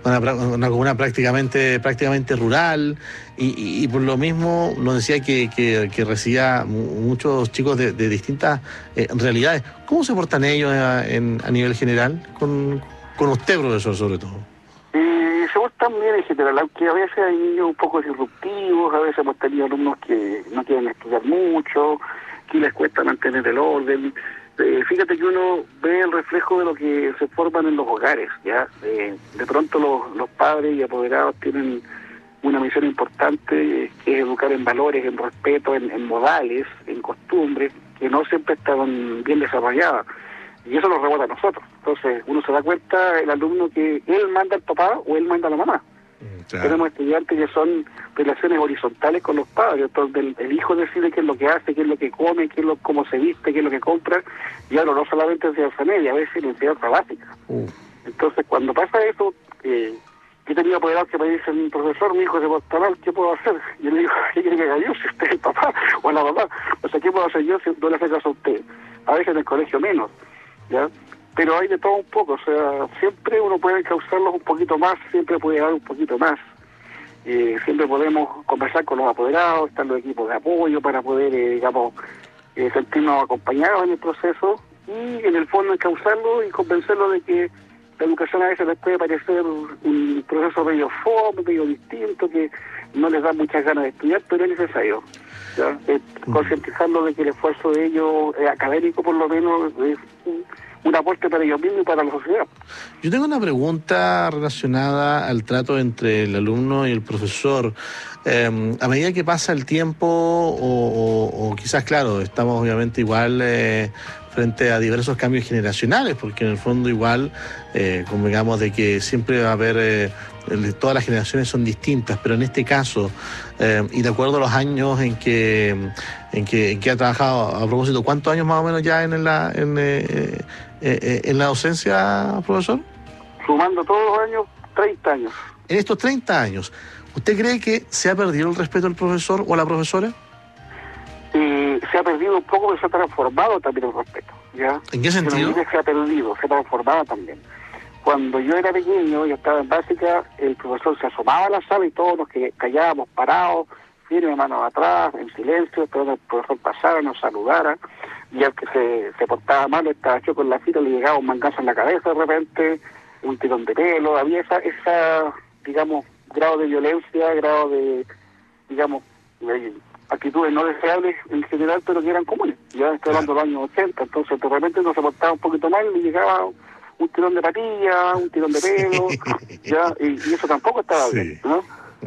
rural y por lo mismo nos decía que recibía muchos chicos de distintas realidades. ¿Cómo se portan ellos a nivel general con usted, profesor, sobre todo? Se portan bien en general, aunque a veces hay niños un poco disruptivos, a veces hemos tenido alumnos que no quieren estudiar mucho, que les cuesta mantener el orden. Fíjate que uno ve el reflejo de lo que se forman en los hogares, ¿ya? De pronto los padres y apoderados tienen una misión importante, que es educar en valores, en respeto, en modales, en costumbres, que no siempre estaban bien desarrolladas. Y eso lo rebota a nosotros. Entonces, uno se da cuenta, el alumno, que él manda al papá o él manda a la mamá. Claro. Tenemos estudiantes que son relaciones horizontales con los padres. Entonces, el hijo decide qué es lo que hace, qué es lo que come, cómo se viste, qué es lo que compra. Y ahora no solamente en enseñanza media, a veces en enseñanza básica. Entonces, cuando pasa eso, yo he tenido apoderados que me dicen, profesor, mi hijo se porta mal, ¿qué puedo hacer? Y yo le digo, ¿qué quiere que haga yo si usted es el papá o la mamá? O sea, ¿qué puedo hacer yo si no le hace caso a usted? A veces en el colegio menos, ¿ya? Pero hay de todo un poco, o sea, siempre uno puede causarlos un poquito más, siempre puede dar un poquito más. Siempre podemos conversar con los apoderados, están los equipos de apoyo para poder, sentirnos acompañados en el proceso y en el fondo encauzarlo y convencerlo de que la educación a veces les puede parecer un proceso medio fome, medio distinto, que no les da muchas ganas de estudiar, pero es necesario. Concientizarlo de que el esfuerzo de ellos, académico por lo menos, es un aporte para ellos mismos y para la sociedad. Yo tengo una pregunta relacionada al trato entre el alumno y el profesor. A medida que pasa el tiempo, o quizás, claro, estamos obviamente igual frente a diversos cambios generacionales, porque en el fondo igual, convengamos de que siempre va a haber, todas las generaciones son distintas, pero en este caso, y de acuerdo a los años en que ha trabajado, a propósito, ¿cuántos años más o menos ya en la docencia, profesor? Sumando todos los años, 30 años. En estos 30 años, ¿usted cree que se ha perdido el respeto al profesor o a la profesora? Se ha perdido un poco, pero se ha transformado también el respeto, ¿ya? ¿En qué sentido? Se ha perdido, se ha transformado también. Cuando yo era pequeño, yo estaba en básica, el profesor se asomaba a la sala y todos nos callábamos parados, firme, manos atrás, en silencio, esperando que el profesor pasara, nos saludara, y al que se portaba mal, estaba hecho con la fila, le llegaba un mangazo en la cabeza de repente, un tirón de pelo, había esa digamos, grado de violencia, grado de, digamos, de actitudes no deseables en general, pero que eran comunes. Ya estoy hablando de los años 80, entonces de repente uno se portaba un poquito mal y llegaba un tirón de patilla, un tirón de pelo, ya, y eso tampoco estaba bien, ¿no?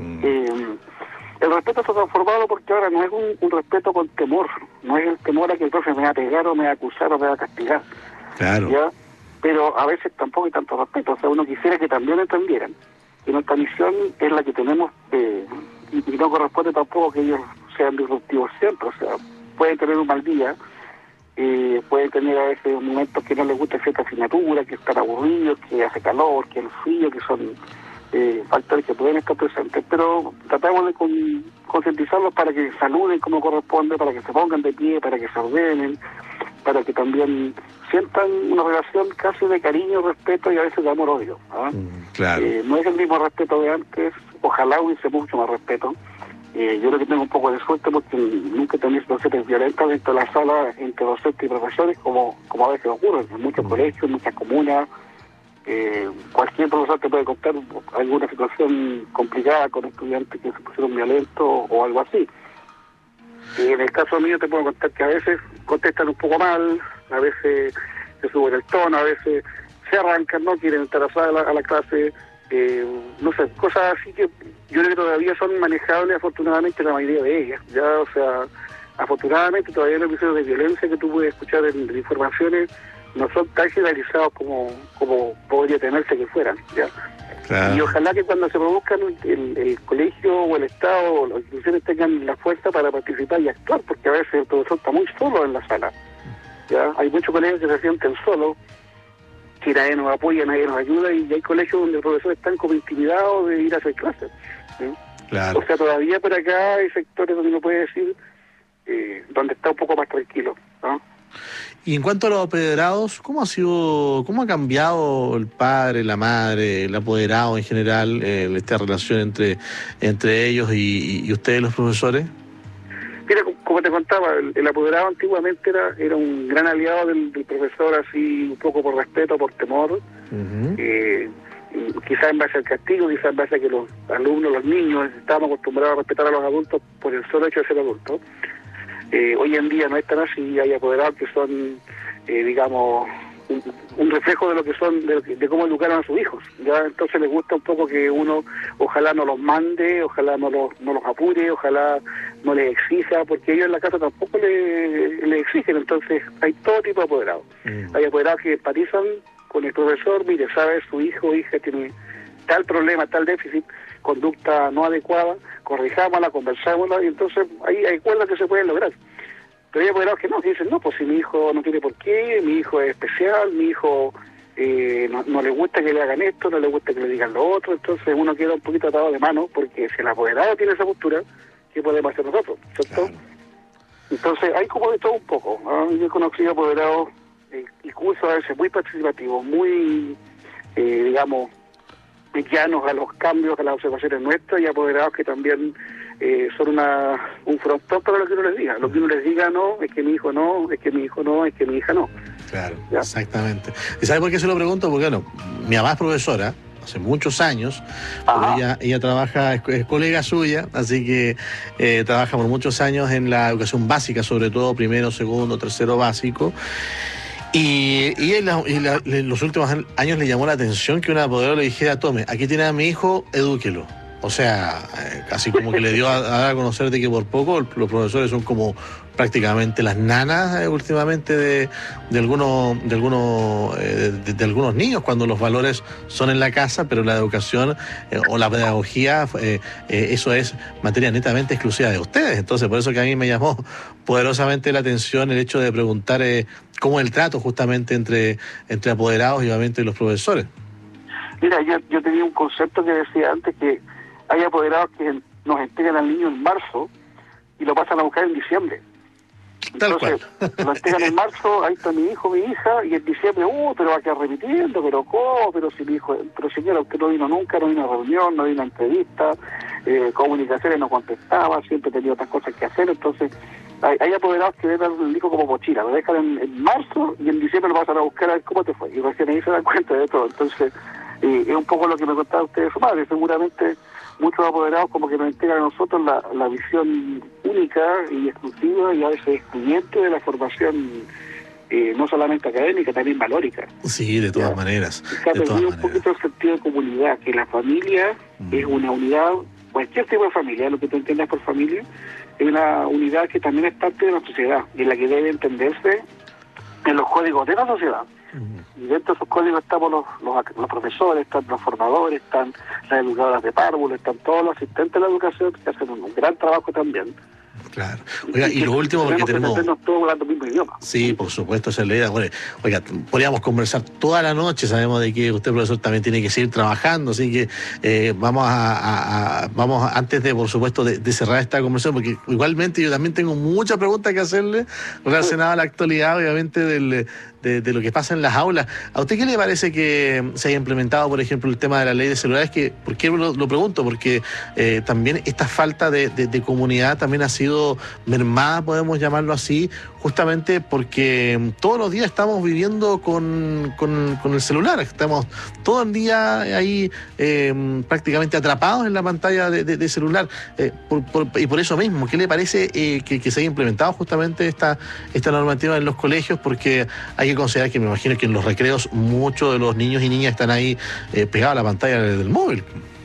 El respeto se ha transformado porque ahora no es un respeto con temor, no es el temor a que el profe me va a pegar o me va a acusar o me va a castigar. Claro. ¿Ya? Pero a veces tampoco hay tanto respeto, o sea, uno quisiera que también entendieran que nuestra misión es la que tenemos, y no corresponde tampoco que ellos sean disruptivos siempre, o sea, pueden tener un mal día, pueden tener a veces momentos que no les gusta cierta asignatura, que están aburridos, que hace calor, que el frío, que son factores que pueden estar presentes, pero tratamos de concientizarlos para que saluden como corresponde, para que se pongan de pie, para que se ordenen, para que también sientan una relación casi de cariño, respeto y a veces de amor-odio. Claro. No es el mismo respeto de antes, ojalá hubiese mucho más respeto. Yo creo que tengo un poco de suerte porque nunca he tenido situaciones violentas dentro de la sala entre docentes y profesores, como a veces ocurre en muchos colegios, en muchas comunas. Cualquier profesor te puede contar alguna situación complicada con estudiantes que se pusieron violentos o algo así. En el caso mío te puedo contar que a veces contestan un poco mal, a veces se suben el tono, a veces se arrancan, no quieren entrar a la clase, no sé, cosas así que yo creo que todavía son manejables, afortunadamente, la mayoría de ellas. Ya, o sea, afortunadamente todavía los episodios de violencia que tú puedes escuchar en informaciones no son tan generalizados como podría tenerse que fueran, ¿ya? Claro. Y ojalá que cuando se produzcan el colegio o el Estado o las instituciones tengan la fuerza para participar y actuar, porque a veces el profesor está muy solo en la sala, ¿ya? Hay muchos colegios que se sienten solos, que nadie nos apoya, nadie nos ayuda, y hay colegios donde los profesores están como intimidados de ir a hacer clases, ¿sí? Claro. O sea, todavía por acá hay sectores donde uno puede decir donde está un poco más tranquilo, ¿no? Y en cuanto a los apoderados, ¿cómo ha cambiado el padre, la madre, el apoderado en general, esta relación entre ellos y ustedes, los profesores? Mira, como te contaba, el apoderado antiguamente era un gran aliado del profesor, así un poco por respeto, por temor, quizás en base al castigo, quizás en base a que los alumnos, los niños, estábamos acostumbrados a respetar a los adultos por el solo hecho de ser adultos. Hoy en día no es tan así, hay apoderados que son, digamos, un reflejo de lo que son, de cómo educaron a sus hijos. Ya entonces les gusta un poco que uno ojalá no los mande, ojalá no los apure, ojalá no les exija, porque ellos en la casa tampoco le exigen. Entonces hay todo tipo de apoderados. Hay apoderados que empatizan con el profesor, mire, sabe, su hijo o hija tiene tal problema, tal déficit, conducta no adecuada, corrijámosla, conversámosla, y entonces hay acuerdos que se pueden lograr. Pero hay apoderados que no, que dicen, no, pues si mi hijo no tiene por qué, mi hijo es especial, mi hijo no le gusta que le hagan esto, no le gusta que le digan lo otro, entonces uno queda un poquito atado de mano, porque si el apoderado tiene esa postura, ¿qué podemos hacer nosotros? ¿Cierto? Claro. Entonces hay como de todo un poco, ¿no? Yo he conocido apoderados incluso a veces muy participativos, muy, digamos, llanos a los cambios, a las observaciones nuestras, y apoderados que también son un frontón para lo que uno les diga. Lo que uno les diga no, es que mi hijo no, es que mi hijo no, es que mi hija no. Claro, ¿ya? Exactamente. ¿Y sabe por qué se lo pregunto? Porque, bueno, mi mamá es profesora, hace muchos años, ella trabaja, es colega suya, así que trabaja por muchos años en la educación básica, sobre todo primero, segundo, tercero básico. Y en los últimos años le llamó la atención que un apoderado le dijera, tome, aquí tiene a mi hijo, edúquelo. O sea, casi como que le dio a dar a conocer de que por poco los profesores son como prácticamente las nanas últimamente de algunos niños, cuando los valores son en la casa, pero la educación o la pedagogía, eso es materia netamente exclusiva de ustedes. Entonces, por eso que a mí me llamó poderosamente la atención el hecho de preguntar cómo es el trato justamente entre apoderados y obviamente los profesores. Mira, yo tenía un concepto que decía antes que hay apoderados que nos entregan al niño en marzo y lo pasan a buscar en diciembre. Entonces, lo entregan en marzo, ahí está mi hijo, mi hija, y en diciembre, pero va a quedar repitiendo, pero ¿cómo? Pero si mi hijo, pero señora, usted no vino nunca, no vino a reunión, no vino a entrevista, comunicaciones no contestaba, siempre tenía otras cosas que hacer. Entonces, hay apoderados que ven al hijo como mochila, lo dejan en marzo y en diciembre lo pasan a buscar a ver cómo te fue, y recién ahí se dan cuenta de todo. Entonces, es un poco lo que me contaba usted de su madre. Seguramente muchos apoderados como que nos entregan a nosotros la visión única y exclusiva y a veces excluyente de la formación, no solamente académica, también valórica. Sí, de todas maneras. Se ha perdido un poquito el sentido de comunidad, que la familia es una unidad, cualquier tipo de familia, lo que tú entiendas por familia, es una unidad que también es parte de la sociedad, y en la que debe entenderse en los códigos de la sociedad. Y dentro de esos códigos estamos los profesores, están los formadores, están las educadoras de párvulo, están todos los asistentes de la educación que hacen un gran trabajo también. Claro. Oiga, y lo último, porque tenemos todos hablando el mismo idioma. Sí, por supuesto, esa es la idea. Bueno, oiga, podríamos conversar toda la noche, sabemos de que usted, profesor, también tiene que seguir trabajando, así que vamos antes de, por supuesto, de cerrar esta conversación, porque igualmente yo también tengo muchas preguntas que hacerle relacionadas a la actualidad, obviamente, de lo que pasa en las aulas. ¿A usted qué le parece que se haya implementado, por ejemplo, el tema de la ley de celulares? ¿Por qué lo pregunto? Porque también esta falta de comunidad también ha sido mermada, podemos llamarlo así, justamente porque todos los días estamos viviendo con el celular, estamos todo el día ahí prácticamente atrapados en la pantalla de celular, y por eso mismo, ¿qué le parece que se haya implementado justamente esta normativa en los colegios? Porque hay que considerar que me imagino que en los recreos muchos de los niños y niñas están ahí pegados a la pantalla del móvil.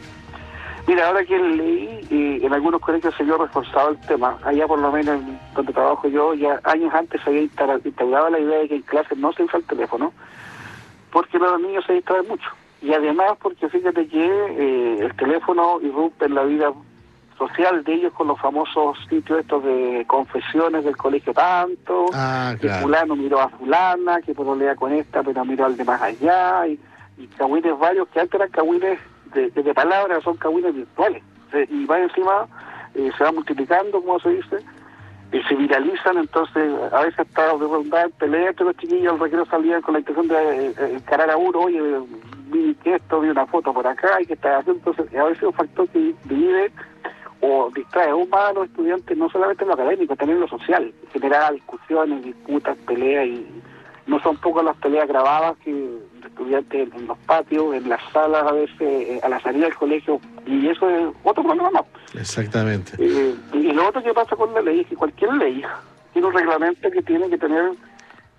Mira, ahora que leí, en algunos colegios se vio reforzado el tema. Allá por lo menos donde trabajo yo, ya años antes se había instaurado la idea de que en clases no se usa el teléfono, porque los niños se distraen mucho. Y además porque fíjate que el teléfono irrumpe en la vida social de ellos con los famosos sitios estos de confesiones del colegio tanto, que fulano miró a fulana, que pololea con esta, pero miró al de más allá, y cagüines varios que antes eran cagüines de palabras, son cagüines virtuales, y va encima, se va multiplicando, como se dice, se viralizan. Entonces a veces está de rondar pelea entre los chiquillos, al recreo salían con la intención de encarar a uno, oye, vi que esto, vi una foto por acá, y que está haciendo. Entonces a veces es un factor que divide o distrae aún más a los estudiantes, no solamente en lo académico, también en lo social, genera discusiones, disputas, peleas, y no son pocas las peleas grabadas que estudiantes en los patios, en las salas, a veces a la salida del colegio, y eso es otro problema más. Exactamente. Y lo otro que pasa con la ley es que cualquier ley tiene un reglamento que tiene que tener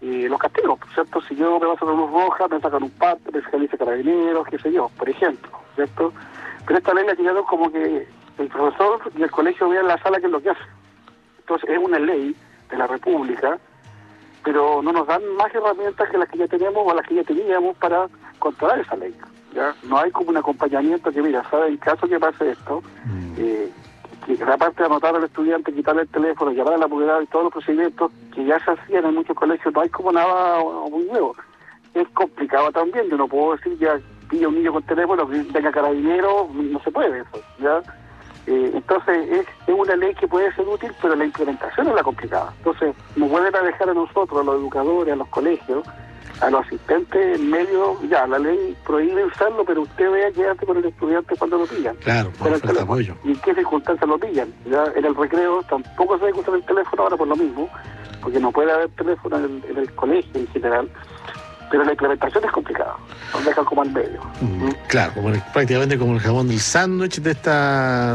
los castigos, ¿cierto? Si yo me paso la luz roja, me sacan un parte, me fiscaliza Carabineros, qué sé yo, por ejemplo, ¿cierto? Pero esta ley la tiraron como que el profesor y el colegio vean la sala que es lo que hace. Entonces es una ley de la República, pero no nos dan más herramientas que las que ya tenemos o las que ya teníamos para controlar esa ley. ¿Ya? No hay como un acompañamiento que, mira, ¿sabe? En caso que pase esto, que aparte de anotar al estudiante, quitarle el teléfono, llamar a la propiedad y todos los procedimientos que ya se hacían en muchos colegios, no hay como nada muy nuevo. Es complicado también, yo no puedo decir ya pilla un niño con teléfono, que venga Carabinero, no se puede eso, ¿ya? Entonces es una ley que puede ser útil, pero la implementación es la complicada. Entonces no pueden dejar a nosotros, a los educadores, a los colegios, a los asistentes en medio, ya, la ley prohíbe usarlo, pero usted vea qué hace con el estudiante cuando lo pillan. Claro, por el apoyo. ¿Y en qué circunstancias lo pillan? Ya en el recreo tampoco se debe usar el teléfono ahora por lo mismo, porque no puede haber teléfono en el colegio en general, pero la implementación es complicada, nos dejan como al medio. Claro, prácticamente como el jabón del sándwich de esta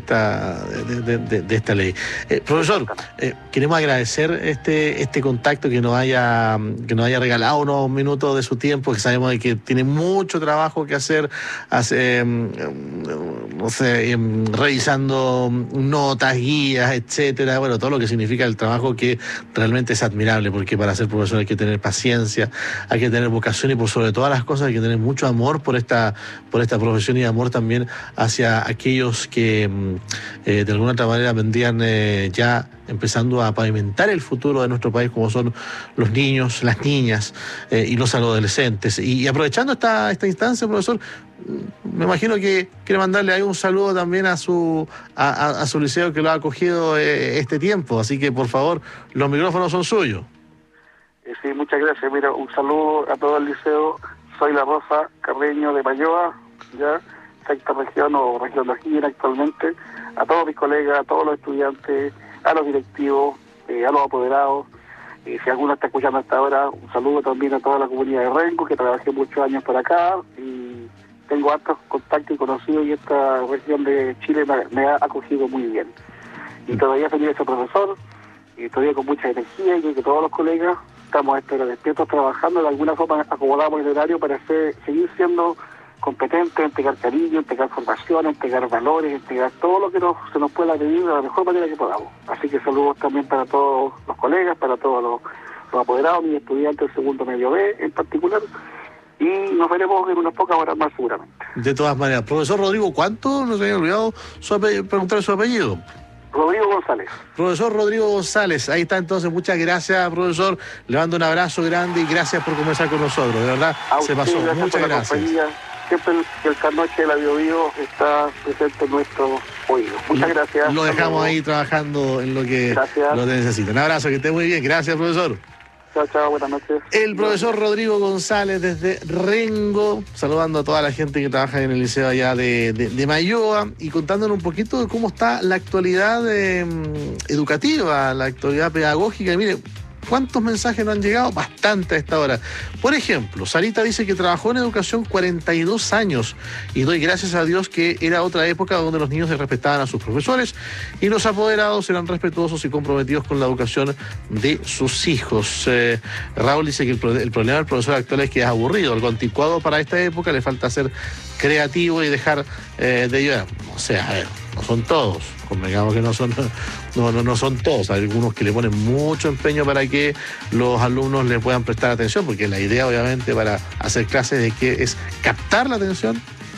ley. Profesor, queremos agradecer este contacto que nos haya regalado unos minutos de su tiempo, que sabemos de que tiene mucho trabajo que hacer, revisando notas, guías, etcétera, bueno, todo lo que significa el trabajo, que realmente es admirable, porque para ser profesor hay que tener paciencia, hay que tener vocación y por sobre todas las cosas hay que tener mucho amor por esta profesión, y amor también hacia aquellos que de alguna otra manera vendrían ya empezando a pavimentar el futuro de nuestro país, como son los niños, las niñas y los adolescentes. Y aprovechando esta instancia, profesor, me imagino que quiere mandarle ahí un saludo también a su liceo, que lo ha acogido este tiempo, así que por favor, los micrófonos son suyos. Sí, muchas gracias. Mira, un saludo a todo el liceo. Soy la Rosa Carreño de Mayoa, ya, sexta región o región de O'Higgins actualmente. A todos mis colegas, a todos los estudiantes, a los directivos, a los apoderados. Si alguno está escuchando hasta ahora, un saludo también a toda la comunidad de Renco, que trabajé muchos años por acá y tengo hartos contactos y conocidos, y esta región de Chile me ha acogido muy bien. Y todavía feliz ese profesor, y todavía con mucha energía, y que todos los colegas estamos despiertos trabajando, de alguna forma acomodamos el horario para seguir siendo competentes, entregar cariño, entregar formación, entregar valores, entregar todo lo que se nos pueda pedir de la mejor manera que podamos. Así que saludos también para todos los colegas, para todos los apoderados, mis estudiantes del segundo medio B en particular, y nos veremos en unas pocas horas más seguramente. De todas maneras, profesor Rodrigo, ¿cuánto? No se había olvidado preguntar su apellido. Rodrigo González. Profesor Rodrigo González, ahí está entonces, muchas gracias, profesor, le mando un abrazo grande y gracias por conversar con nosotros, de verdad, se pasó, muchas gracias. Siempre el Trasnoche de la Bio está presente en nuestro oído. Muchas gracias. Lo dejamos ahí trabajando en lo que necesita. Un abrazo, que esté muy bien, gracias, profesor. Chao, chao, buenas noches. El profesor Rodrigo González desde Rengo, saludando a toda la gente que trabaja en el liceo allá de Mayoa, y contándonos un poquito de cómo está la actualidad educativa, la actualidad pedagógica. Y mire, ¿cuántos mensajes nos han llegado? Bastante a esta hora. Por ejemplo, Sarita dice que trabajó en educación 42 años y doy gracias a Dios que era otra época donde los niños se respetaban a sus profesores y los apoderados eran respetuosos y comprometidos con la educación de sus hijos. Raúl dice que el problema del profesor actual es que es aburrido, algo anticuado para esta época, le falta ser creativo y dejar de llorar. O sea, a ver, no son todos, convengamos que no son todos, hay algunos que le ponen mucho empeño para que los alumnos le puedan prestar atención, porque la idea obviamente para hacer clases es captar la atención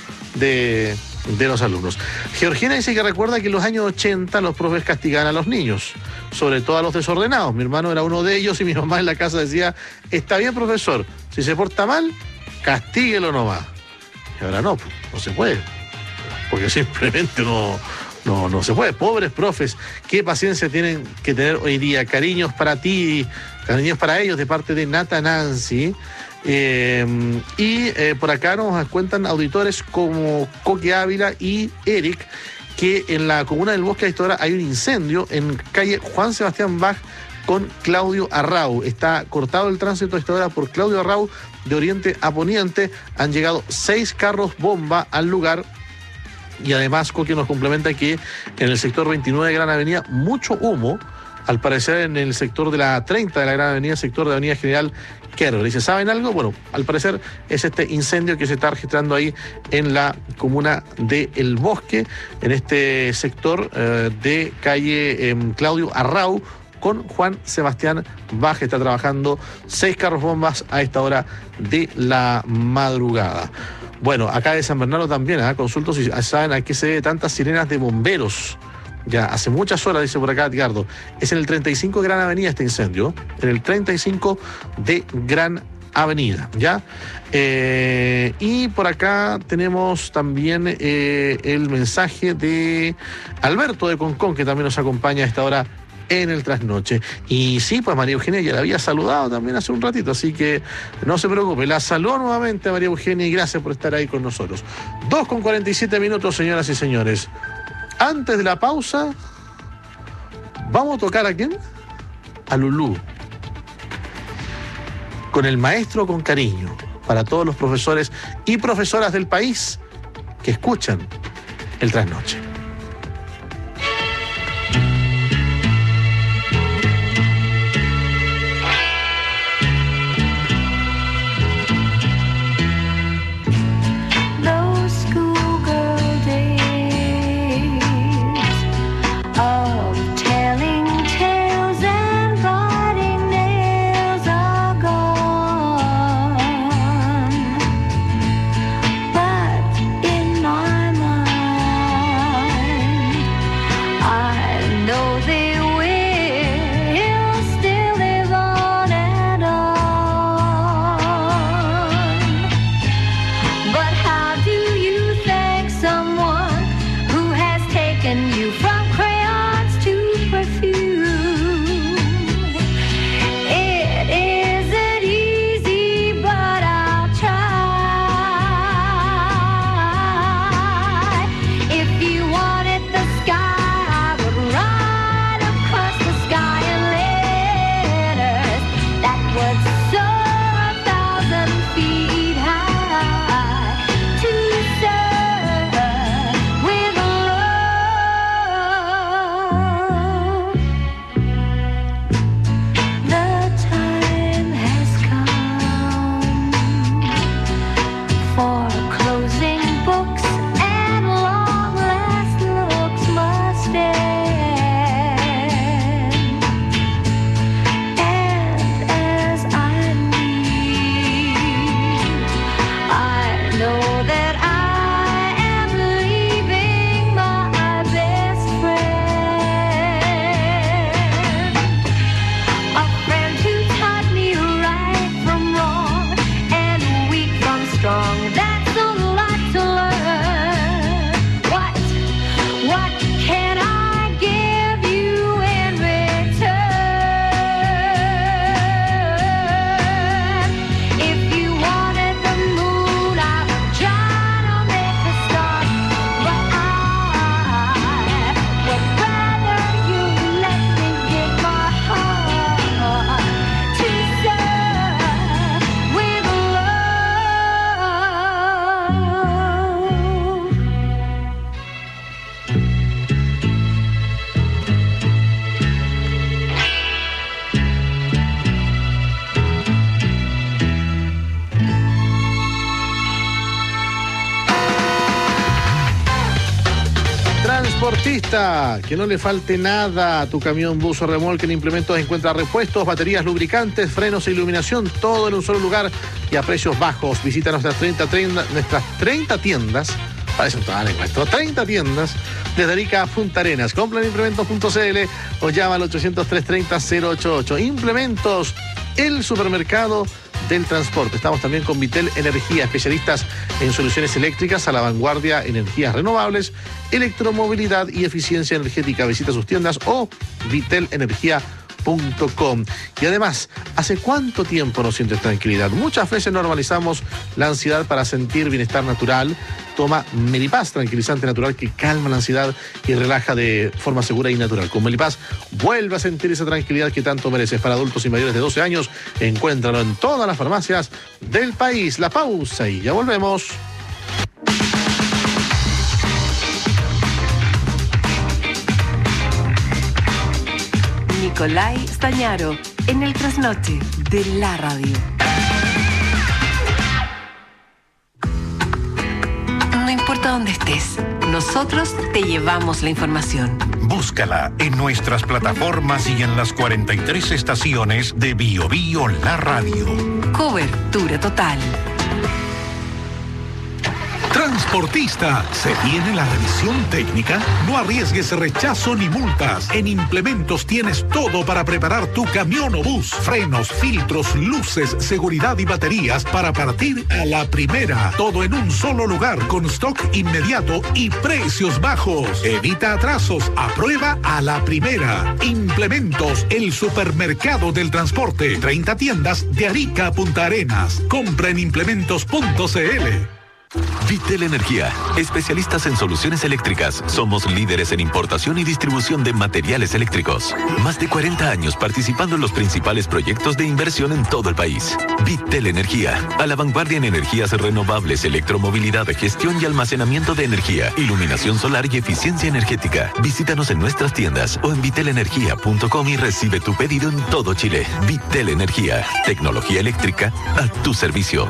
de los alumnos. Georgina dice que recuerda que en los años 80 los profes castigaban a los niños, sobre todo a los desordenados. Mi hermano era uno de ellos y mi mamá en la casa decía, está bien, profesor, si se porta mal, castíguelo nomás. Y ahora no se puede, porque simplemente no se puede. Pobres profes, qué paciencia tienen que tener hoy día. Cariños para ti, cariños para ellos de parte de Nata Nancy. Por acá nos cuentan auditores como Coque Ávila y Eric que en la comuna del Bosque de esta hora hay un incendio en calle Juan Sebastián Bach con Claudio Arrau. Está cortado el tránsito a esta hora por Claudio Arrau de oriente a poniente. Han llegado 6 carros bomba al lugar. Y además, Coque nos complementa que en el sector 29 de Gran Avenida, mucho humo al parecer en el sector de la 30 de la Gran Avenida, sector de Avenida General Kerber. Dice, ¿saben algo? Bueno, al parecer es este incendio que se está registrando ahí en la comuna de El Bosque, en este sector de calle Claudio Arrau, con Juan Sebastián Baje. Está trabajando 6 carros bombas a esta hora de la madrugada. Bueno, acá de San Bernardo también, consulto si saben a qué se debe tantas sirenas de bomberos. Ya hace muchas horas, dice por acá Edgardo. Es en el 35 de Gran Avenida este incendio, en el 35 de Gran Avenida, ¿ya? Y por acá tenemos también el mensaje de Alberto de Concón, que también nos acompaña a esta hora en el trasnoche. Y sí, pues María Eugenia ya la había saludado también hace un ratito, así que no se preocupe, la saludo nuevamente a María Eugenia y gracias por estar ahí con nosotros. 2:47, señoras y señores. Antes de la pausa, vamos a tocar ¿a quién? A Lulú. Con el maestro con cariño, para todos los profesores y profesoras del país que escuchan el trasnoche. Transportista, que no le falte nada a tu camión, bus o remolque. En Implementos encuentra repuestos, baterías, lubricantes, frenos e iluminación, todo en un solo lugar y a precios bajos. Visita nuestras 30 tiendas, parecen todas en nuestro, 30 tiendas desde Arica a Punta Arenas. Compra en implementos.cl o llama al 800-330-088. Implementos, el supermercado del transporte. Estamos también con Vitel Energía, especialistas en soluciones eléctricas a la vanguardia, energías renovables, electromovilidad y eficiencia energética. Visita sus tiendas o vitelenergia.com. Y además, ¿hace cuánto tiempo no sientes tranquilidad? Muchas veces normalizamos la ansiedad para sentir bienestar natural. Toma Melipaz, tranquilizante natural que calma la ansiedad y relaja de forma segura y natural. Con Melipaz, vuelve a sentir esa tranquilidad que tanto mereces. Para adultos y mayores de 12 años, encuéntralo en todas las farmacias del país. La pausa y ya volvemos. Nicolai Stañaro, en el trasnoche de la radio. No importa dónde estés, nosotros te llevamos la información. Búscala en nuestras plataformas y en las 43 estaciones de Bio Bio La Radio. Cobertura total. Transportista, ¿se viene la revisión técnica? No arriesgues rechazo ni multas. En Implementos tienes todo para preparar tu camión o bus. Frenos, filtros, luces, seguridad y baterías para partir a la primera. Todo en un solo lugar con stock inmediato y precios bajos. Evita atrasos, aprueba a la primera. Implementos, el supermercado del transporte. 30 tiendas de Arica a Punta Arenas. Compra en implementos.cl. Vitel Energía, especialistas en soluciones eléctricas. Somos líderes en importación y distribución de materiales eléctricos. Más de 40 años participando en los principales proyectos de inversión en todo el país. Vitel Energía, a la vanguardia en energías renovables, electromovilidad, gestión y almacenamiento de energía, iluminación solar y eficiencia energética. Visítanos en nuestras tiendas o en vitelenergia.com y recibe tu pedido en todo Chile. Vitel Energía, tecnología eléctrica a tu servicio.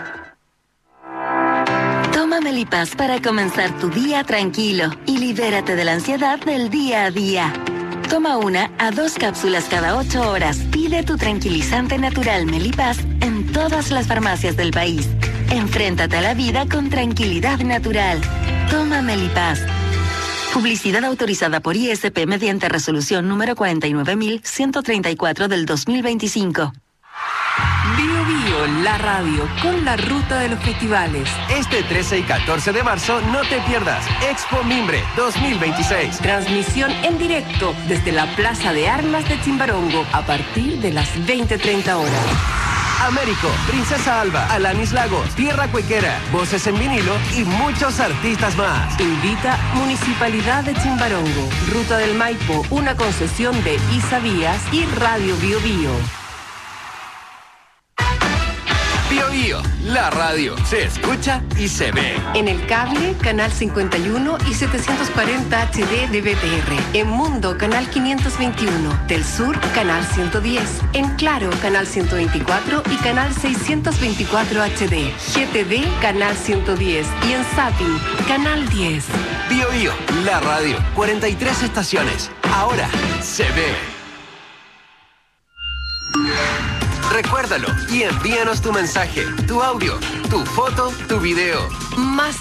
Melipaz para comenzar tu día tranquilo y libérate de la ansiedad del día a día. Toma 1 a 2 cápsulas cada 8 horas. Pide tu tranquilizante natural Melipaz en todas las farmacias del país. Enfréntate a la vida con tranquilidad natural. Toma Melipaz. Publicidad autorizada por ISP mediante resolución número 49.134 del 2025. Bio Bio, la radio, con la ruta de los festivales. Este 13 y 14 de marzo no te pierdas Expo Mimbre 2026. Transmisión en directo desde la Plaza de Armas de Chimbarongo a partir de las 20:30 horas. Américo, Princesa Alba, Alanis Lagos, Tierra Cuequera, Voces en Vinilo y muchos artistas más. Invita Municipalidad de Chimbarongo, Ruta del Maipo, una concesión de Isavías y Radio Bio Bio. Bio Bio, la radio, se escucha y se ve. En el cable, canal 51 y 740 HD de BTR. En Mundo, canal 521. Del Sur, canal 110. En Claro, canal 124 y canal 624 HD. GTV, canal 110. Y en Zapping, canal 10. Bio Bio, la radio, 43 estaciones. Ahora se ve. Recuérdalo y envíanos tu mensaje, tu audio, tu foto, tu video. Más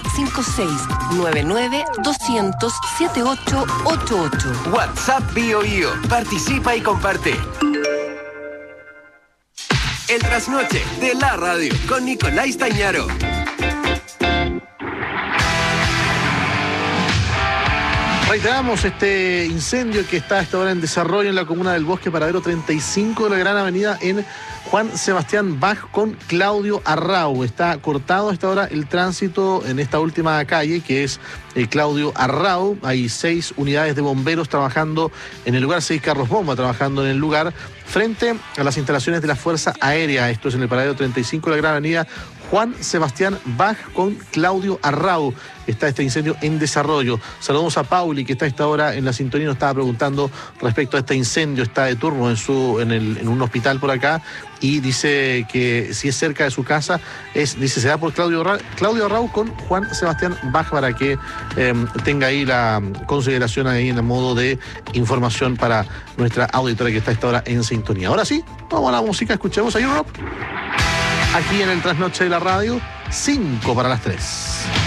56-99-200-7888. WhatsApp Bio Bio. Participa y comparte. El trasnoche de la radio con Nicolai Stañaro. Reiteramos este incendio que está a esta hora en desarrollo en la comuna del Bosque, paradero 35 de la Gran Avenida en Juan Sebastián Bach con Claudio Arrau. Está cortado a esta hora el tránsito en esta última calle que es Claudio Arrau. Hay 6 unidades de bomberos trabajando en el lugar, 6 carros bomba trabajando en el lugar frente a las instalaciones de la Fuerza Aérea. Esto es en el paradero 35 de la Gran Avenida Juan Sebastián Bach con Claudio Arrau. Está este incendio en desarrollo. Saludamos a Pauli, que está a esta hora en la sintonía, nos estaba preguntando respecto a este incendio. Está de turno en un hospital por acá y dice que si es cerca de su casa, se da por Claudio Arrau con Juan Sebastián Bach para que tenga ahí la consideración ahí en el modo de información para nuestra auditora que está a esta hora en sintonía. Ahora sí, vamos a la música, escuchemos a Europe. Aquí en el Trasnoche de la Radio, 5 para las 3.